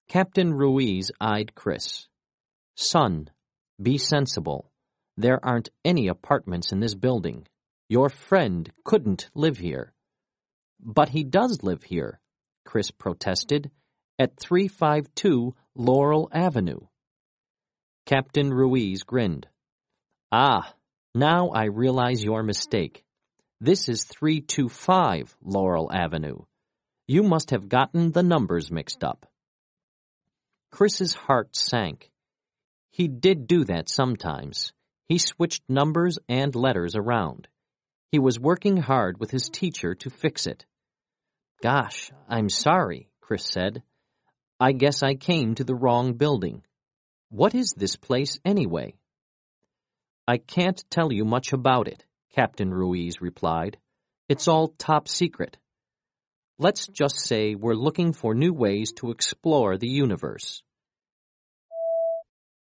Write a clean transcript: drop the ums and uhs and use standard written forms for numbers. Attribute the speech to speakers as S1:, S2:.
S1: Captain Ruiz eyed Chris. "Son, be sensible. There aren't any apartments in this building. Your friend couldn't live here." "But he does live here," Chris protested, "at 352 Laurel Avenue." Captain Ruiz grinned. "Ah, now I realize your mistake. This is 325 Laurel Avenue. You must have gotten the numbers mixed up." Chris's heart sank. He did do that sometimes. He switched numbers and letters around. He was working hard with his teacher to fix it. "Gosh, I'm sorry," Chris said. "I guess I came to the wrong building. What is this place anyway?" "I can't tell you much about it," Captain Ruiz replied. "It's all top secret. Let's just say we're looking for new ways to explore the universe."